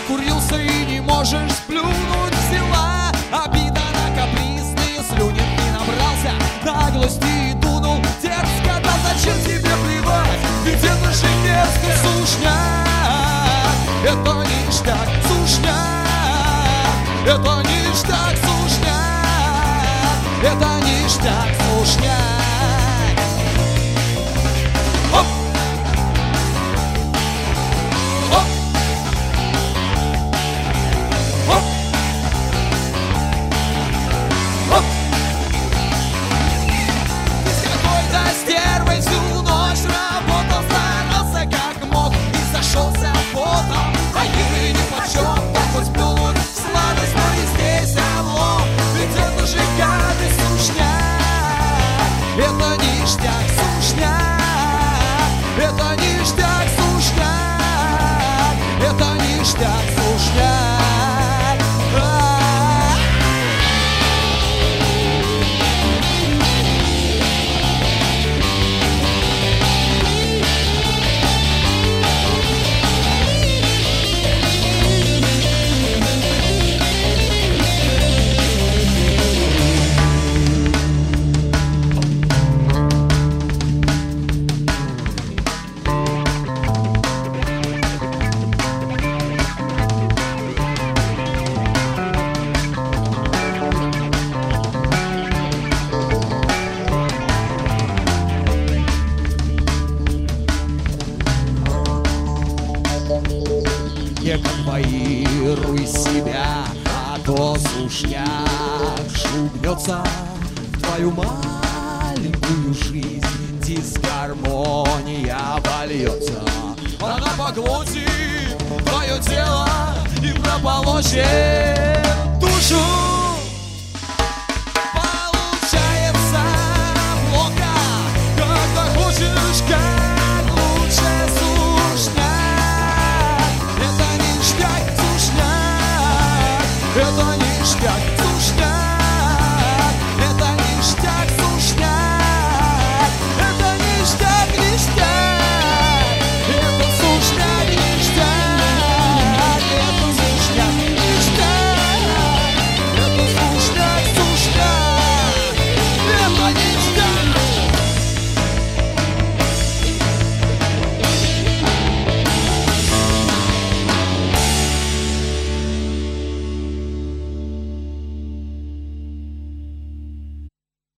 накурился и не можешь сплюнуть взяла. Обида на капризные слюни, ты набрался наглости и дунул дерзко. Да зачем тебе плевать, ведь это же мерзко, сушняк. Это ништяк, сушняк. Это ништяк, сушняк. Это ништяк, сушняк. Оп! Оп! Оп! Оп! Ты с какой-то стервой всю ночь работал, старался как мог и сошелся потом. А ей нипочем, так хоть плюнуть в сладость, но и здесь облом. Ведь это же гадость, сушняк. Это ништяк, сушняк. Это ништяк, сушняк. Это ништяк, сушняк. Не конвоируй себя, а то сушняк шугнется в твою маленькую жизнь. Дисгармония вольется, она поглотит твое тело и прополощет душу.